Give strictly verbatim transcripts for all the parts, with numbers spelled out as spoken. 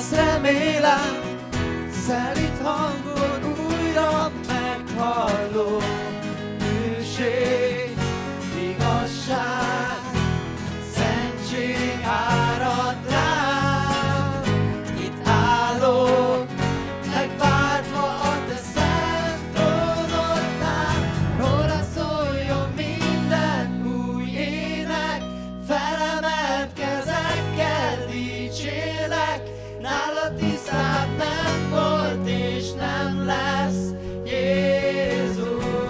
azt remélem, szelíd hangod újra meghallom. Hűség, igazság, szentség árad rám. Itt állok, megváltva a te szent trónodnál. Róla szóljon minden új ének, felemelt kezekkel dicsélek. Nálad tisztább nem volt és nem lesz, Jézus.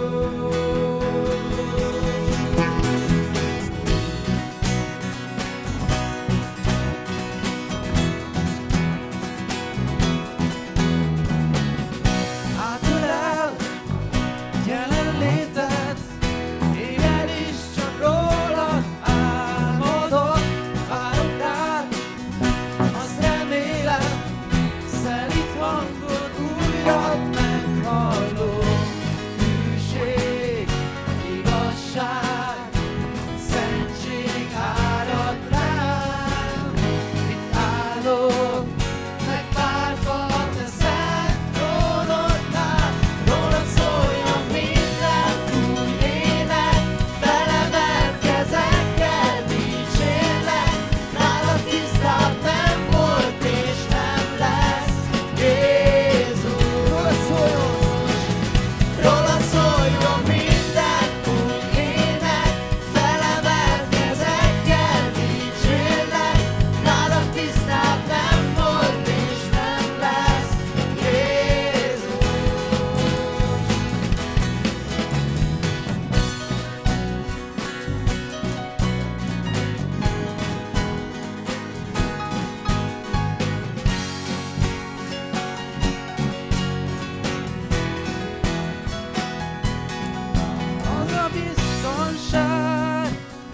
Átölel jelenléted, éjjel is csak rólad álmodok. Várok rád, azt remélem, szelíd hangod újra meghallom. Hűség, igazság, szentség árad rám. Itt állok, megváltva a te szent trónodnál. Rólad szóljon minden új ének, felemelt kezekkel dicsérlek. Nálad tisztább nem volt és nem lesz, Jézus. Rólad szóljon, rólad szóljon minden új ének, felemelt kezekkel dicsérlek. Nálad tisztább nem volt és nem lesz, Jézus. Az a biztonság,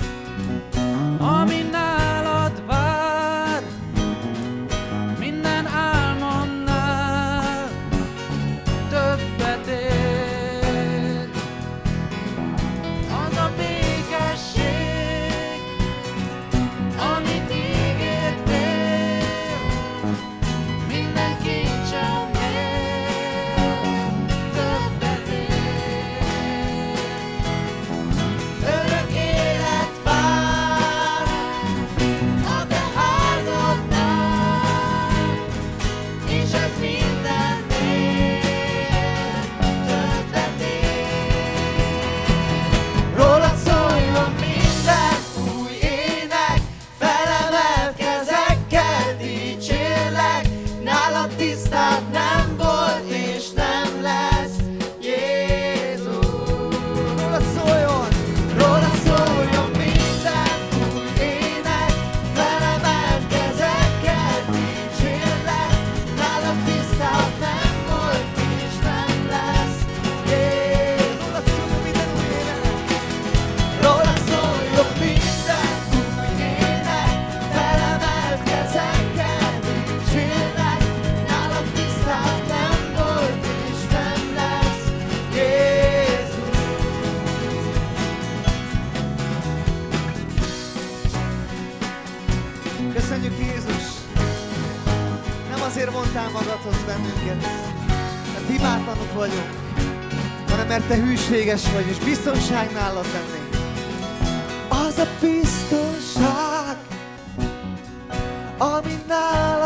ami nálad vár, minden álmomnál többet ér. Az a békesség, amit ígértél, minden kincsemnél többet ér. Örök élet vár a te házadnál, és ez mindennél többet ér. Rólad szóljon minden új ének, felemelt kezekkel dicsérlek. Nálad tisztább nem volt és nem lesz, Jézus. Rólad szóljon, rólad szóljon minden új ének, felemelt kezekkel dicsérlek. Nálad tisztább nem volt és nem lesz, Jézus. Rólad szóljon minden új ének, rólad szóljon minden új ének, felemelt kezekkel dicsérlek. Nálad tisztább nem volt és nem lesz, Jézus. Köszönjük, Jézus! Nem azért mondtál magadhoz bennünket, mert hibátlanok vagyunk, hanem mert te hűséges vagy, és biztonság nálad lenni. Az a biztonság, ami nálad